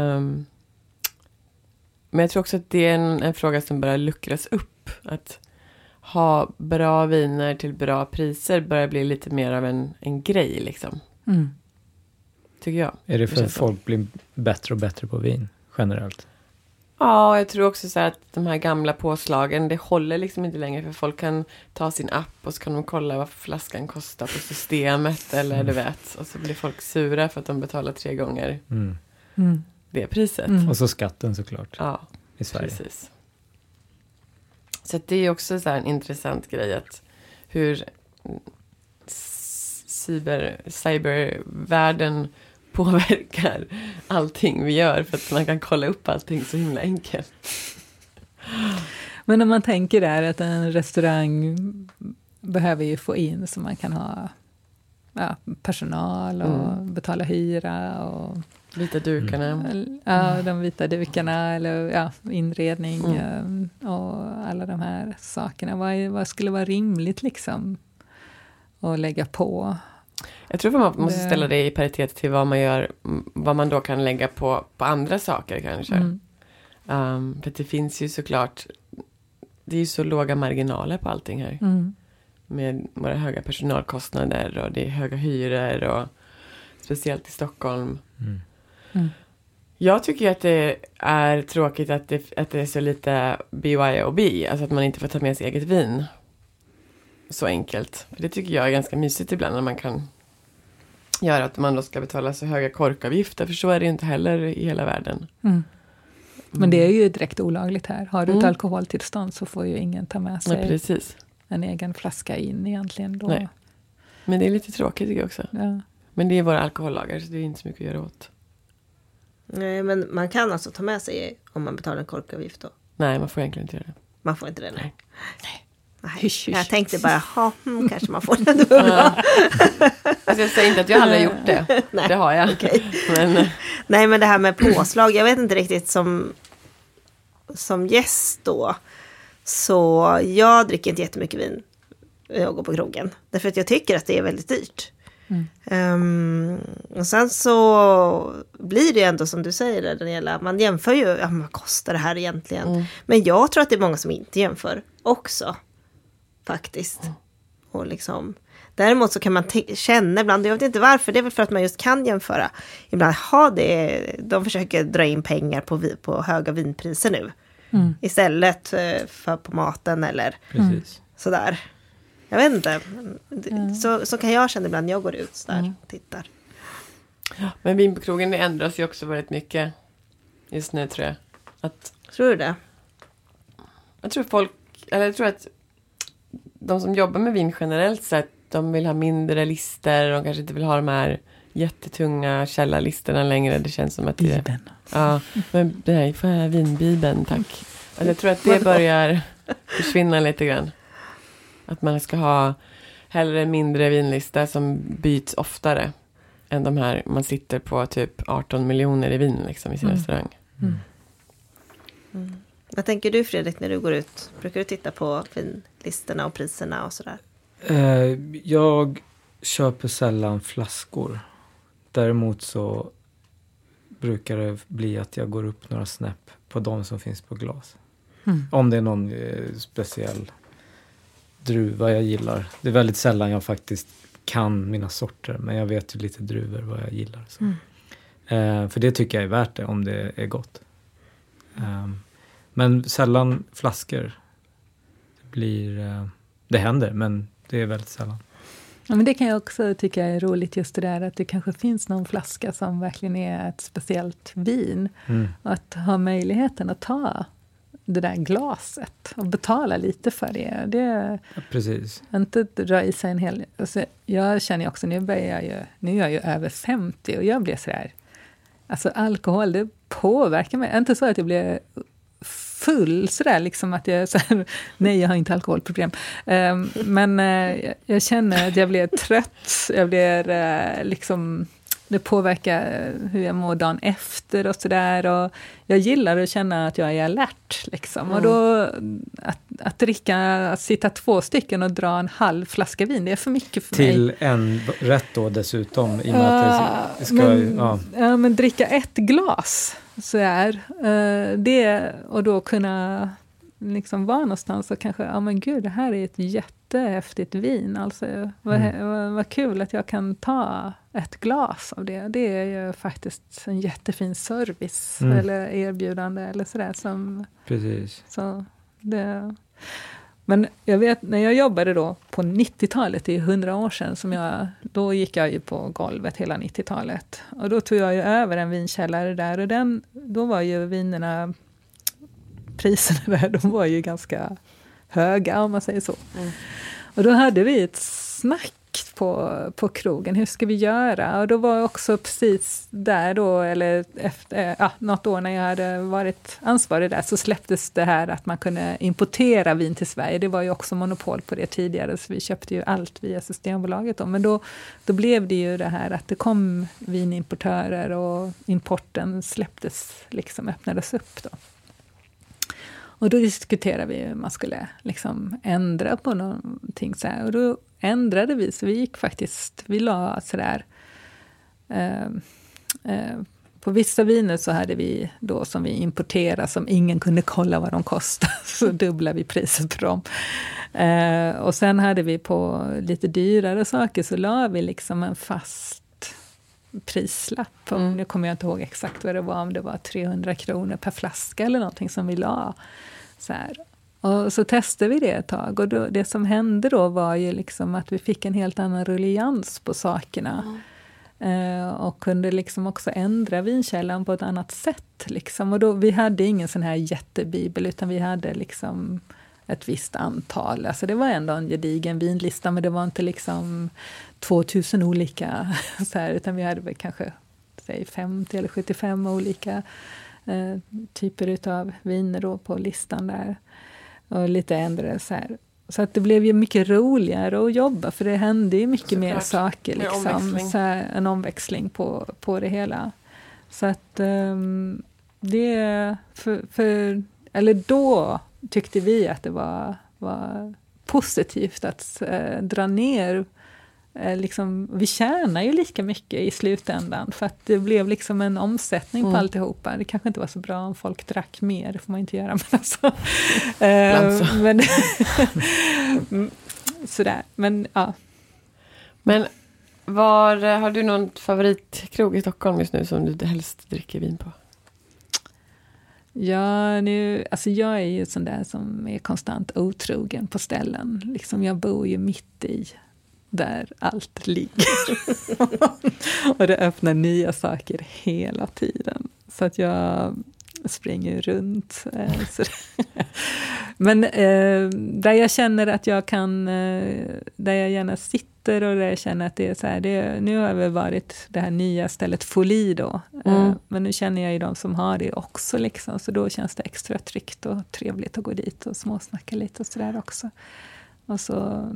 men jag tror också att det är en fråga som börjar luckras upp, att ha bra viner till bra priser börjar bli lite mer av en grej liksom. Tycker jag. Är det för att folk blir bättre och bättre på vin generellt? Ja, jag tror också så att de här gamla påslagen, det håller liksom inte längre, för folk kan ta sin app och så kan de kolla vad flaskan kostar på systemet, eller du vet, och så blir folk sura för att de betalar 3 gånger det priset. Och så skatten såklart. Ja, i Sverige. Precis. Så att det är också så här en intressant grej, att hur cybervärlden påverkar allting vi gör, för att man kan kolla upp allting så himla enkelt. Men om man tänker där att en restaurang behöver ju få in så man kan ha personal och betala hyra och vita dukarna. Ja, de vita dukarna eller inredning och alla de här sakerna. Vad skulle vara rimligt liksom att lägga på? Jag tror att man måste ställa det i paritet till vad man gör, vad man då kan lägga på andra saker kanske. För det finns ju såklart, det är ju så låga marginaler på allting här. Med våra höga personalkostnader och det är höga hyror och speciellt i Stockholm. Jag tycker att det är tråkigt att det är så lite BYOB, alltså att man inte får ta med sig eget vin. Så enkelt. För det tycker jag är ganska mysigt ibland när man kan göra att man då ska betala så höga korkavgifter, för så är det inte heller i hela världen. Men det är ju direkt olagligt här. Har du ett alkoholtillstånd så får ju ingen ta med sig en egen flaska in egentligen då. Nej. Men det är lite tråkigt tycker jag också. Ja. Men det är våra alkohollagar så det är inte så mycket att göra åt. Nej, men man kan alltså ta med sig om man betalar en korkavgift då? Nej, man får egentligen inte göra det. Man får inte det? Nej. Hysch. Jag tänkte bara, kanske man får det då. Alltså jag säger inte att jag aldrig har gjort det. Nej, det har jag. Okay. Nej, men det här med påslag, jag vet inte riktigt som gäst då. Så jag dricker inte jättemycket vin när jag går på krogen. Därför att jag tycker att det är väldigt dyrt. Och sen så blir det ändå som du säger, Daniela, man jämför ju, vad kostar det här egentligen? Men jag tror att det är många som inte jämför också. Faktiskt. Och liksom, däremot så kan man känna ibland, jag vet inte varför, det är väl för att man just kan jämföra. Ibland de försöker dra in pengar på höga vinpriser nu. Istället för på maten eller sådär. Jag vet inte. Så kan jag känna ibland när jag går ut så där och tittar. Ja, men vin på krogen det ändras ju också väldigt mycket just nu tror jag. Tror du det? Jag tror att de som jobbar med vin generellt sett, de vill ha mindre lister. De kanske inte vill ha de här jättetunga källarlistorna längre. Det känns som att Bibeln. Ja, men nej, får jag vinbibeln, tack. Alltså, jag tror att det börjar försvinna lite grann. Att man ska ha hellre en mindre vinlista som byts oftare än de här, man sitter på typ 18 miljoner i vin liksom i sin restaurang. Vad tänker du, Fredrik, när du går ut? Brukar du titta på vinlistorna och priserna och sådär? Jag köper sällan flaskor. Däremot så brukar det bli att jag går upp några snäpp på de som finns på glas. Om det är någon speciell druva jag gillar. Det är väldigt sällan jag faktiskt kan mina sorter, men jag vet ju lite druvor vad jag gillar. Så. För det tycker jag är värt det om det är gott. Men sällan flaskor. Det händer, men det är väldigt sällan. Ja, men det kan jag också tycka är roligt, just det där att det kanske finns någon flaska som verkligen är ett speciellt vin. Att ha möjligheten att ta det där glaset och betala lite för det. Ja, precis. Inte dra i sig en hel... Alltså, jag känner också, nu är jag ju över 50 och jag blir sådär... Alltså alkohol, det påverkar mig. Inte så att jag blir full sådär, liksom att jag så här, nej, jag har inte alkoholproblem. Men jag känner att jag blir trött. Jag blir liksom... Det påverkar hur jag mår dagen efter och sådär. Och jag gillar att känna att jag är alert. Liksom. Och då att sitta 2 stycken och dra en halv flaska vin, det är för mycket för mig. Till en rätt då dessutom. I och med att det ska, men dricka 1 glas så är det. Och då kunna liksom vara någonstans och kanske, men gud, det här är ett jättehäftigt vin. Alltså, vad kul att jag kan ta 1 glas av det. Det är ju faktiskt en jättefin service eller erbjudande eller sådär. Precis. Så men jag vet, när jag jobbade då på 90-talet, det är 100 år sedan, då gick jag ju på golvet hela 90-talet. Och då tog jag ju över en vinkällare där och då var ju priserna där, de var ju ganska höga om man säger så. Och då hade vi ett snack på krogen. Hur ska vi göra? Och då var jag också precis där då, eller efter, något år när jag hade varit ansvarig där, så släpptes det här att man kunde importera vin till Sverige. Det var ju också monopol på det tidigare, så vi köpte ju allt via Systembolaget då. Men då blev det ju det här att det kom vinimportörer och importen släpptes, liksom öppnades upp då. Och då diskuterade vi hur man skulle liksom ändra på någonting så här. Och då ändrade vi, så vi la sådär, på vissa viner så hade vi då som vi importerade, som ingen kunde kolla vad de kostade, så dubblade vi priset på dem. Och sen hade vi på lite dyrare saker, så la vi liksom en fast prislapp. Nu kommer jag inte ihåg exakt vad det var, om det var 300 kronor per flaska eller någonting som vi la. Så här. Och så testade vi det ett tag, och då, det som hände då var ju liksom att vi fick en helt annan ruljans på sakerna. Och kunde liksom också ändra vinkällan på ett annat sätt. Liksom. Och då, vi hade ingen sån här jättebibel, utan vi hade liksom ett visst antal. Alltså det var ändå en gedigen vinlista, men det var inte liksom 2000 olika så här, utan vi hade väl kanske 50 eller 75 olika typer utav viner då på listan där. Och lite ändrade så här. Så att det blev ju mycket roligare att jobba, för det hände ju mycket mer saker. Liksom, så här, en omväxling på det hela. Så att det eller då tyckte vi att det var positivt att dra ner. Liksom, vi tjänar ju lika mycket i slutändan, för att det blev liksom en omsättning på alltihopa. Det kanske inte var så bra om folk drack mer, det får man inte göra. Men alltså, men sådär, men ja. Men har du någon favoritkrog i Stockholm just nu som du helst dricker vin på? Ja, alltså jag är ju sån där som är konstant otrogen på ställen. Liksom, jag bor ju mitt i där allt ligger. Och det öppnar nya saker hela tiden. Så att jag springer runt. Men där jag känner att jag kan, där jag gärna sitter och där jag känner att det är så här, nu har vi varit det här nya stället Foli då. Men nu känner jag ju de som har det också liksom. Så då känns det extra tryggt och trevligt att gå dit och småsnacka lite och sådär också. Och så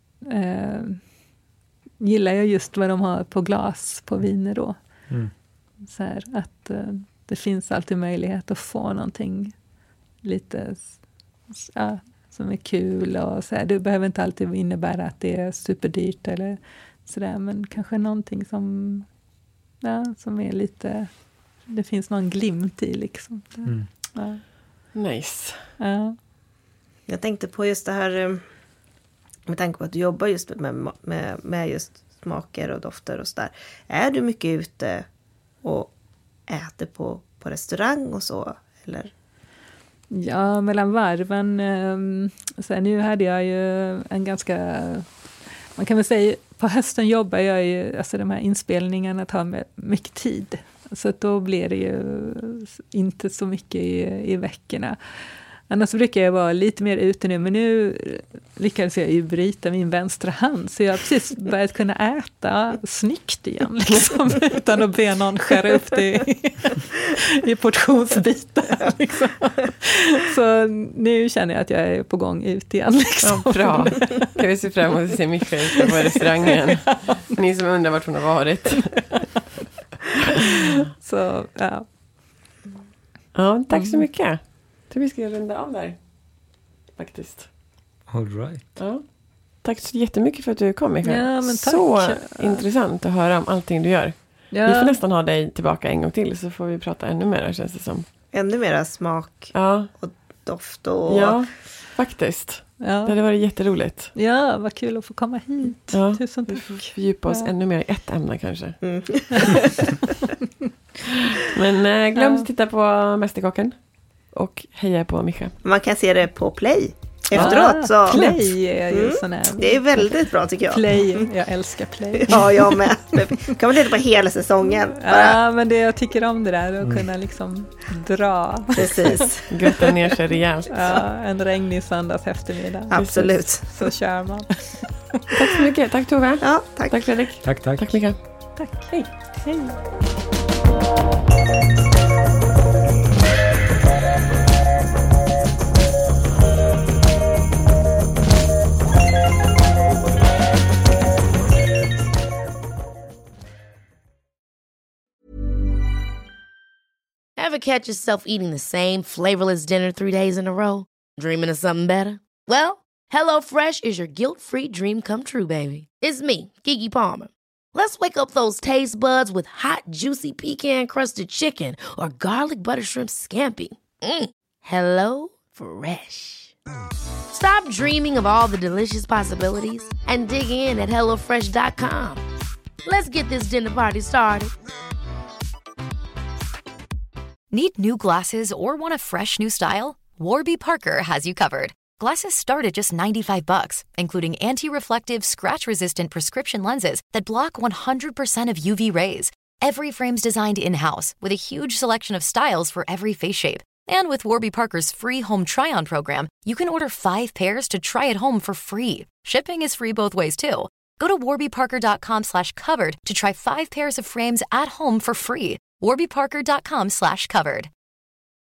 gillar jag just vad de har på glas på viner då. Så här, att det finns alltid möjlighet att få någonting lite som är kul och så här. Det behöver inte alltid innebära att det är superdyrt eller sådär, men kanske någonting som är lite, det finns någon glimt i liksom. Ja. Nice. Ja. Jag tänkte på just det här, med tanke på att du jobbar just med just smaker och dofter och sådär. Är du mycket ute och äter på restaurang och så, eller? Ja, mellan varven. Så nu hade jag ju en ganska, man kan väl säga, på hösten jobbar jag ju, alltså de här inspelningarna tar mycket tid. Så att då blir det ju inte så mycket i veckorna. Annars brukar jag vara lite mer ute nu, men nu lyckades jag ju bryta min vänstra hand, så jag har precis börjat kunna äta snyggt igen, liksom, utan att be någon skära upp det i portionsbitar. Liksom. Så nu känner jag att jag är på gång ut igen. Liksom. Ja, bra. Kan vi se fram emot att se Micke ute på restaurangen. Ni som undrar vart hon har varit. Så, ja. Ja, tack så mycket. Vi ska runda av där, faktiskt. All right. Ja. Tack så jättemycket för att du kom, Mikael. Ja, men tack. Så intressant att höra om allting du gör. Ja. Vi får nästan ha dig tillbaka en gång till, så får vi prata ännu mer, känns det som. Ännu mera smak och doft och... Ja, faktiskt. Ja. Det hade varit jätteroligt. Ja, vad kul att få komma hit. Ja. Tusen tack. Vi får fördjupa oss ännu mer i ett ämne kanske. Men glöm att titta på Mästerkocken. Och heja på Micke. Man kan se det på Play efteråt. Så. Play är ju sån här. Det är väldigt bra, tycker jag. Play, jag älskar Play. Ja, jag med. Kan man titta på hela säsongen? Ja, men jag tycker om det där. Att kunna liksom dra. Precis. Gutta ner sig rejält. Ja, en regnig söndags eftermiddag. Absolut. Så kör man. Tack så mycket. Tack Tove. Ja, tack. Tack Fredrik. Tack. Tack Mikael. Tack. Hej. Hej. Ever catch yourself eating the same flavorless dinner 3 days in a row? Dreaming of something better? Well, HelloFresh is your guilt-free dream come true, baby. It's me, Keke Palmer. Let's wake up those taste buds with hot, juicy pecan-crusted chicken or garlic butter shrimp scampi. Hello Fresh. Stop dreaming of all the delicious possibilities and dig in at HelloFresh.com. Let's get this dinner party started. Need new glasses or want a fresh new style? Warby Parker has you covered. Glasses start at just $95, including anti-reflective, scratch-resistant prescription lenses that block 100% of UV rays. Every frame's designed in-house with a huge selection of styles for every face shape. And with Warby Parker's free home try-on program, you can order 5 pairs to try at home for free. Shipping is free both ways, too. Go to warbyparker.com/covered to try 5 pairs of frames at home for free. warbyparker.com/covered.